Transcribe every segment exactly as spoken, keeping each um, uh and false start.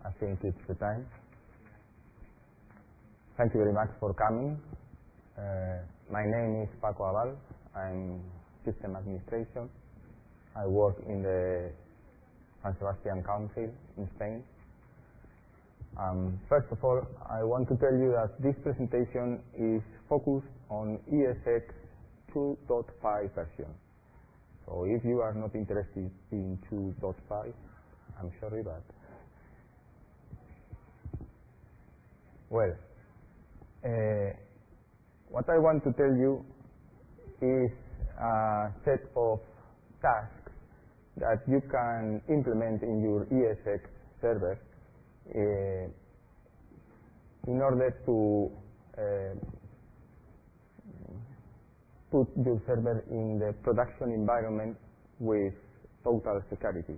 I think it's the time. Thank you very much for coming. Uh, my name is Paco Abal. I'm System Administration. I work in the San Sebastian Council in Spain. Um, first of all, I want to tell you that this presentation is focused on E S X two point five version. So if you are not interested in two point five, I'm sorry, but well, uh, what I want to tell you is a set of tasks that you can implement in your E S X server uh, in order to uh, put your server in the production environment with total security.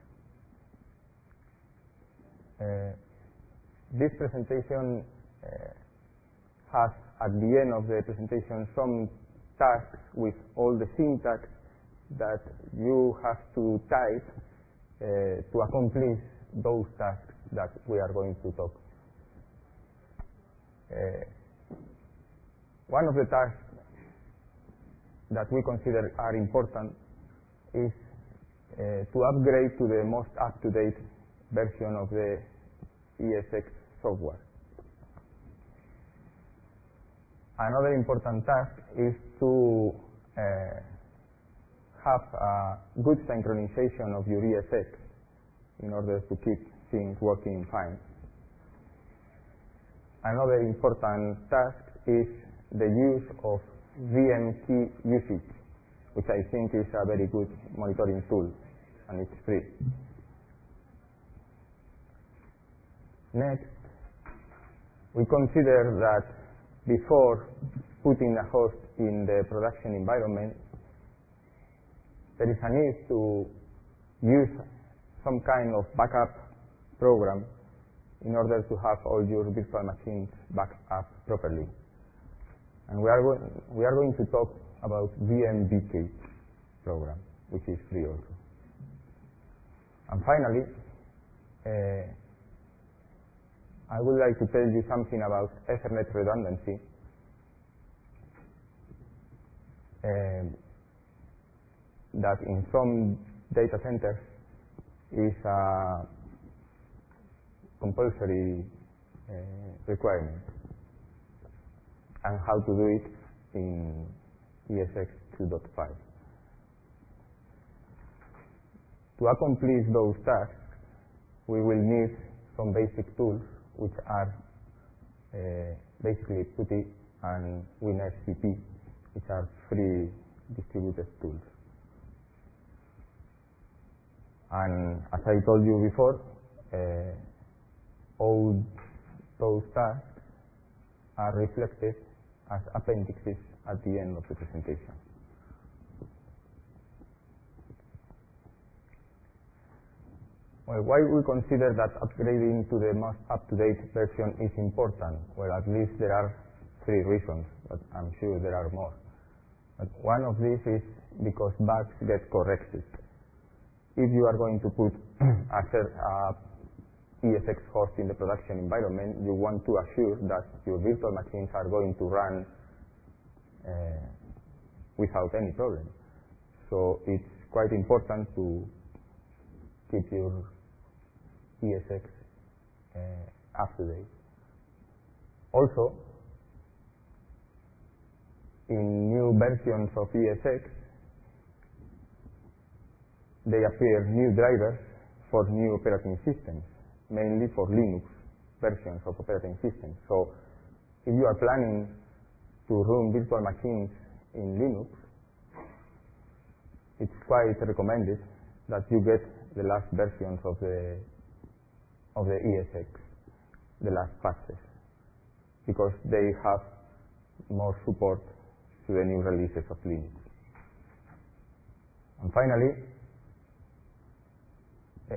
Uh, this presentation uh, has at the end of the presentation some tasks with all the syntax that you have to type uh, to accomplish those tasks that we are going to talk. Uh, one of the tasks that we consider are important is uh, to upgrade to the most up-to-date version of the E S X software. Another important task is to uh, have a good synchronization of your E S X in order to keep things working fine. Another important task is the use of V M key usage, which I think is a very good monitoring tool, and it's free. Next, we consider that before putting a host in the production environment, there is a need to use some kind of backup program in order to have all your virtual machines backed up properly. And we are, go we are going to talk about V M V K program, which is free also. And finally, uh, I would like to tell you something about Ethernet redundancy. Uh, that in some data centers is a compulsory uh, requirement, and how to do it in E S X two point five. To accomplish those tasks, we will need some basic tools, which are uh, basically PuTTY and WinRCP, which are free distributed tools. And as I told you before, uh, all those tasks are reflected as appendixes at the end of the presentation. Well, why we consider that upgrading to the most up-to-date version is important? Well, at least there are three reasons, but I'm sure there are more. But one of these is because bugs get corrected. If you are going to put a, a E S X host in the production environment, you want to assure that your virtual machines are going to run uh, without any problem. So it's quite important to keep your E S X uh, up to date. Also, in new versions of E S X, they appear new drivers for new operating systems, mainly for Linux versions of operating systems. So if you are planning to run virtual machines in Linux, it's quite recommended that you get the last versions of the of the E S X, the last patches, because they have more support to the new releases of Linux. And finally, uh,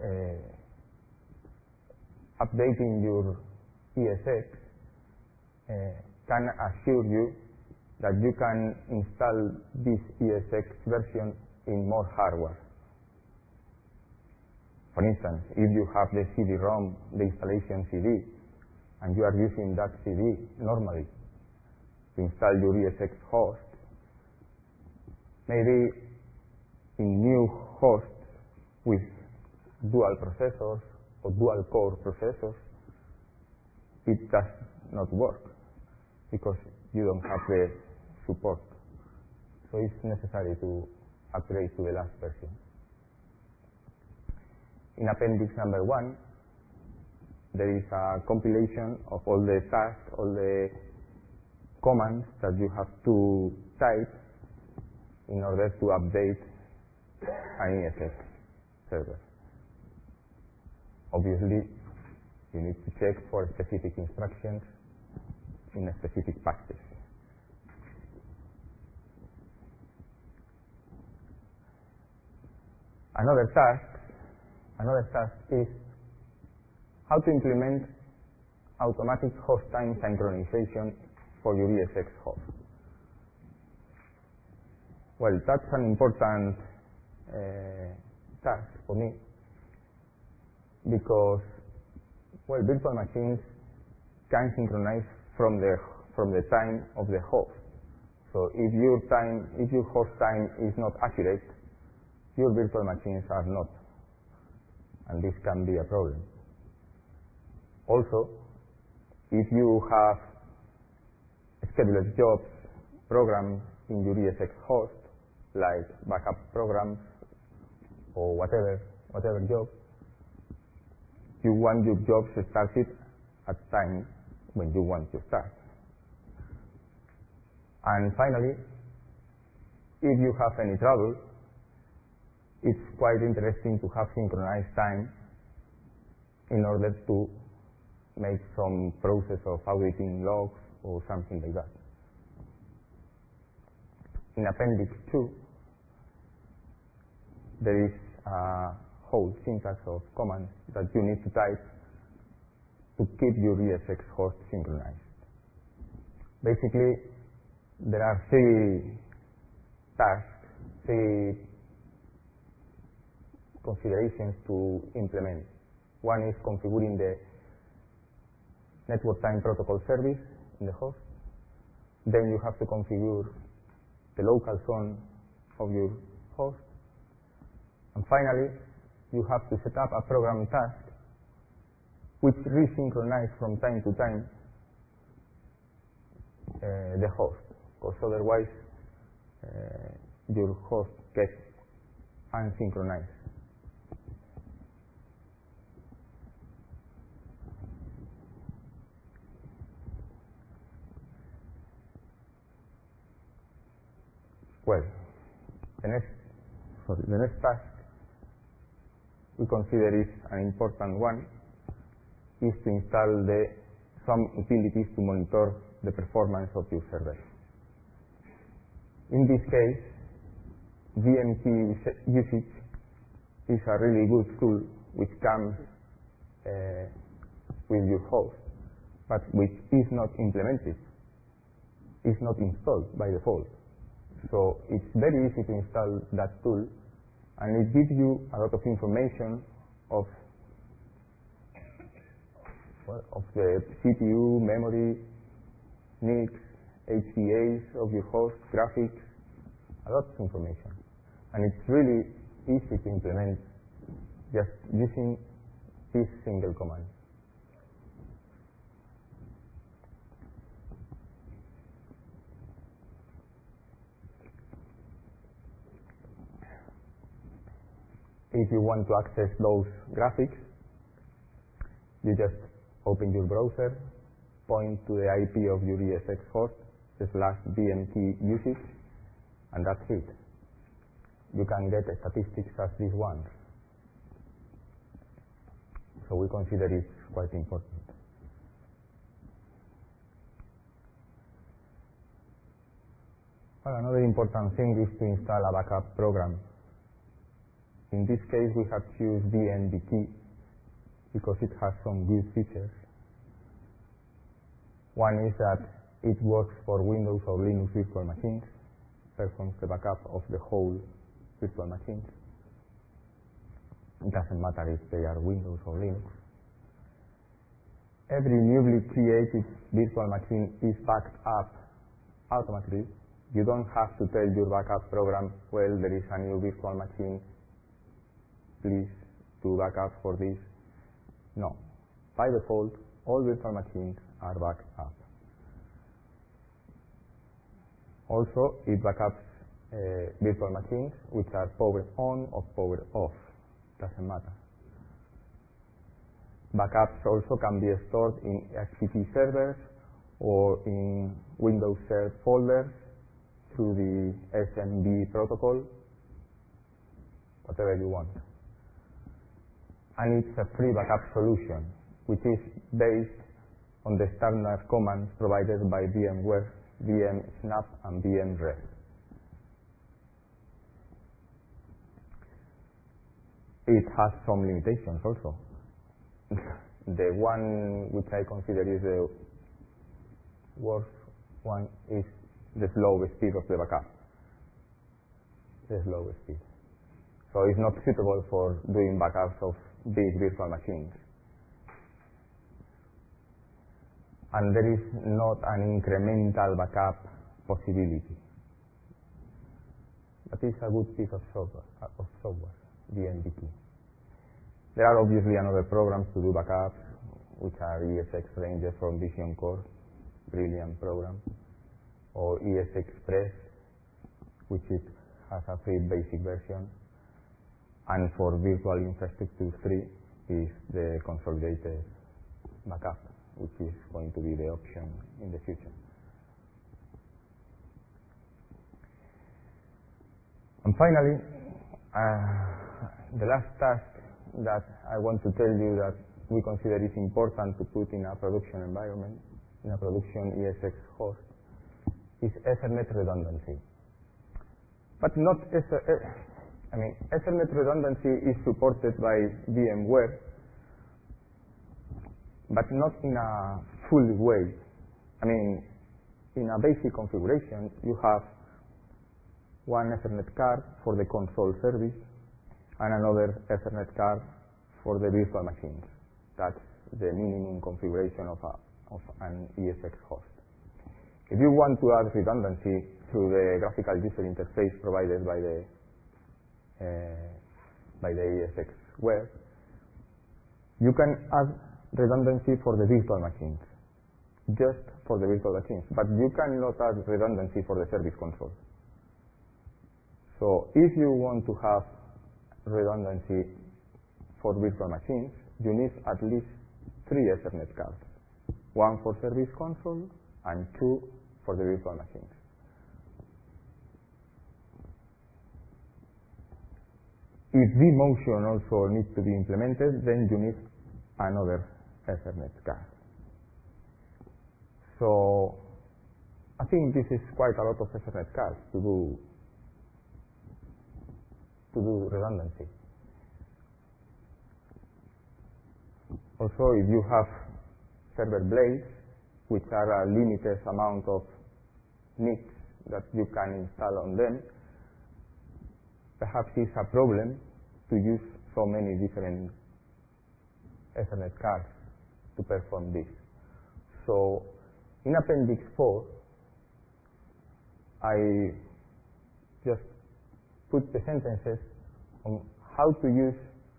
updating your E S X uh, can assure you that you can install this E S X version in more hardware. For instance, if you have the C D ROM, the installation C D, and you are using that C D normally to install your E S X host, maybe in new hosts with dual processors or dual core processors, it does not work because you don't have the support. So it's necessary to upgrade to the last version. In appendix number one, there is a compilation of all the tasks, all the commands that you have to type in order to update an E S X server. Obviously, you need to check for specific instructions in specific patches. Another task, another task is how to implement automatic host time synchronization for your E S X host. Well, that's an important uh, task for me because, well, virtual machines can synchronize from the from the time of the host. So if your time, if your host time is not accurate, your virtual machines are not, and this can be a problem. Also, if you have scheduled jobs programmed in your E S X host, like backup programs or whatever, whatever job, you want your jobs started at time when you want to start. And finally, if you have any trouble, it's quite interesting to have synchronized time in order to make some process of auditing logs or something like that. In appendix two, there is a whole syntax of commands that you need to type to keep your E S X host synchronized. Basically, there are three tasks, three considerations to implement. One is configuring the network time protocol service in the host. Then you have to configure the local zone of your host. And finally, you have to set up a program task which resynchronizes from time to time uh, the host, because otherwise uh, your host gets unsynchronized. Well, the next, sorry, the next task we consider is an important one, is to install the, some utilities to monitor the performance of your server. In this case, V M T usage is a really good tool which comes uh, with your host, but which is not implemented, is not installed by default. So it's very easy to install that tool, and it gives you a lot of information of well, of the C P U, memory, N I Cs, H B As of your host, graphics, a lot of information. And it's really easy to implement just using this single command. If you want to access those graphics, you just open your browser, point to the I P of your E S X host, slash V M T usage, and that's it. You can get statistics as these ones. So we consider it quite important. Well, another important thing is to install a backup program. In this case, we have chosen V N B T because it has some good features. One is that it works for Windows or Linux virtual machines, performs the backup of the whole virtual machines. It doesn't matter if they are Windows or Linux. Every newly created virtual machine is backed up automatically. You don't have to tell your backup program, well, there is a new virtual machine, please do backup for this. No. By default, all virtual machines are backed up. Also, it backups uh, virtual machines which are powered on or powered off. Doesn't matter. Backups also can be stored in H T T P servers or in Windows Server folders through the S M B protocol, whatever you want. And it's a free backup solution, which is based on the standard commands provided by VMware, vmsnap and vmref. It has some limitations also. The one which I consider is the worst one is the slow speed of the backup. The slow speed. So it's not suitable for doing backups of big virtual machines. And there is not an incremental backup possibility. But it's a good piece of software, of software, V M B T. There are obviously another programs to do backups, which are E S X Ranger from Vision Core, brilliant program, or E S Express, which is, has a free basic version. And for Virtual Infrastructure three is the consolidated backup, which is going to be the option in the future. And finally, uh, the last task that I want to tell you that we consider is important to put in a production environment, in a production E S X host, is Ethernet redundancy. But not, I mean, Ethernet redundancy is supported by VMware, but not in a full way. I mean, in a basic configuration, you have one Ethernet card for the console service and another Ethernet card for the virtual machines. That's the minimum configuration of, a, of an E S X host. If you want to add redundancy through the graphical user interface provided by the uh, by the E S X web, you can add redundancy for the virtual machines, just for the virtual machines, but you cannot add redundancy for the service console. So if you want to have redundancy for virtual machines, you need at least three Ethernet cards, one for service console and two for the virtual machines. If vMotion also needs to be implemented, then you need another Ethernet card. So I think this is quite a lot of Ethernet cards to do to do redundancy. Also, if you have server blades, which are a limited amount of N I Cs that you can install on them, perhaps it's a problem to use so many different Ethernet cards to perform this. So, in Appendix four, I just put the sentences on how to use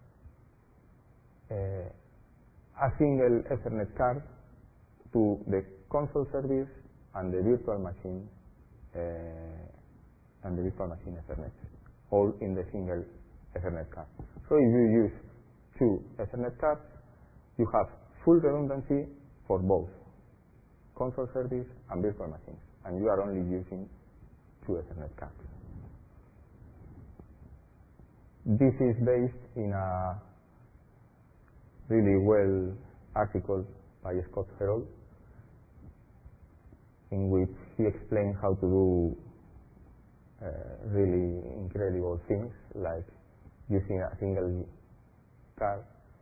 uh, a single Ethernet card to the console service and the virtual machine uh, and the virtual machine Ethernet, all in the single Ethernet card. So if you use two Ethernet cards, you have full redundancy for both console service and virtual machines, and you are only using two Ethernet cards. This is based in a really well article by Scott Herold, in which he explains how to do uh, really incredible things, like using a single card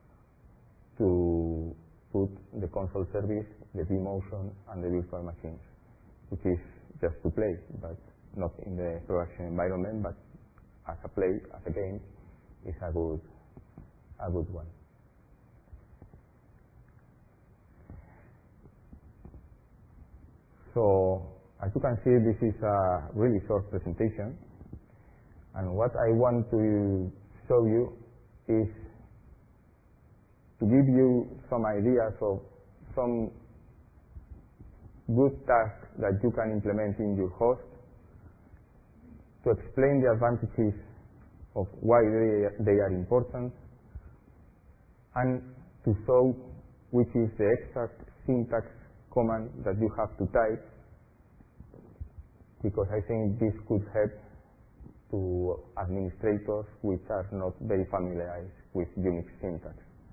to put the console service, the vMotion, and the virtual machines, which is just to play, but not in the production environment, but as a play, as a game, is a good a good one. So, as you can see, this is a really short presentation, and what I want to show you is to give you some ideas of some good tasks that you can implement in your host, to explain the advantages of why they, they are important, and to show which is the exact syntax command that you have to type, because I think this could help to administrators which are not very familiarized with Unix syntax.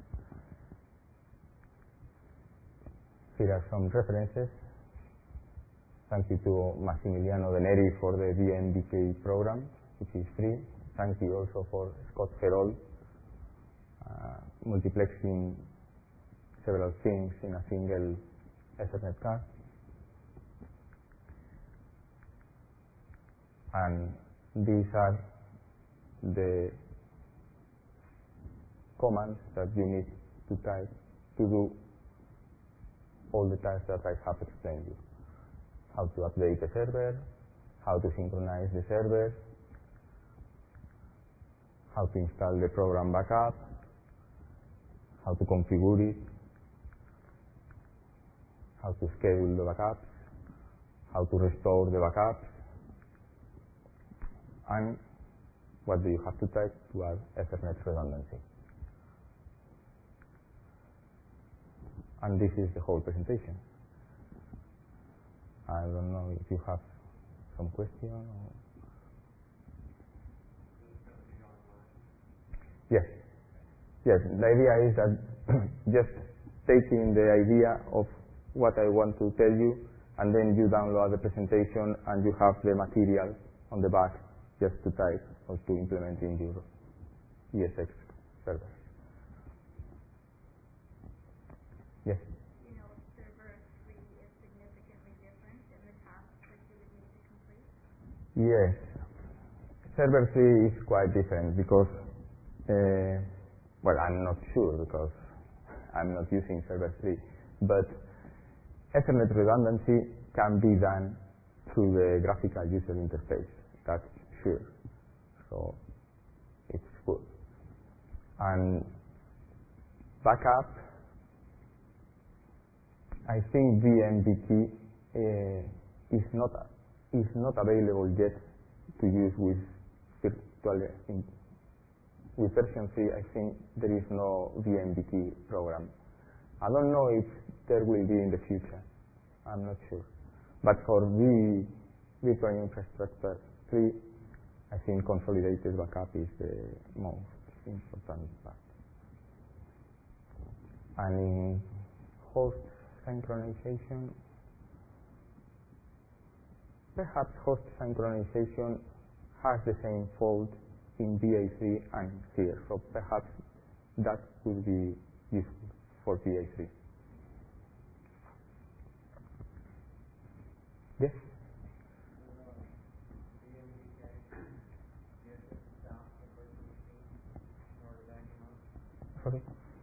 Here are some references. Thank you to Massimiliano De Neri for the V M B K program, which is free. Thank you also for Scott Ferrol, uh, multiplexing several things in a single Ethernet card. And these are the commands that you need to type to do all the tasks that I have explained you. How to update the server, how to synchronize the server, how to install the program backup, how to configure it, how to schedule the backups, how to restore the backups, and what do you have to type to add Ethernet redundancy. And this is the whole presentation. I don't know if you have some question or... Yes. Yes, the idea is that just taking the idea of what I want to tell you, and then you download the presentation and you have the material on the back just to type or to implement in your E S X server. Yes? You know, server three is significantly different in the tasks that you would need to complete? Yes. Server three is quite different because, uh, well, I'm not sure because I'm not using server three, but Ethernet redundancy can be done through the graphical user interface, that's sure. So it's good. And backup, I think V M B K uh, is not is not available yet to use with virtual. In, with version three, I think there is no V M B K program. I don't know if there will be in the future. I'm not sure. But for V virtual infrastructure three, I think consolidated backup is the most important part. And in host synchronization, perhaps host synchronization has the same fault in V A three and here, so perhaps that would be useful for V A three. Yes? Sorry?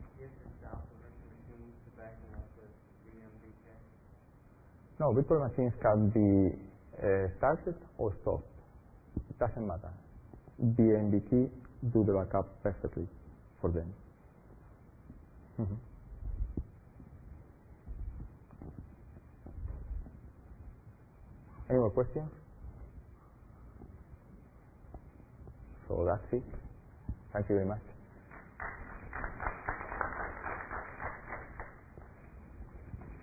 No, virtual machines can be uh, started or stopped. It doesn't matter. V M B K do the backup perfectly for them. Mm-hmm. Any more questions? So that's it. Thank you very much.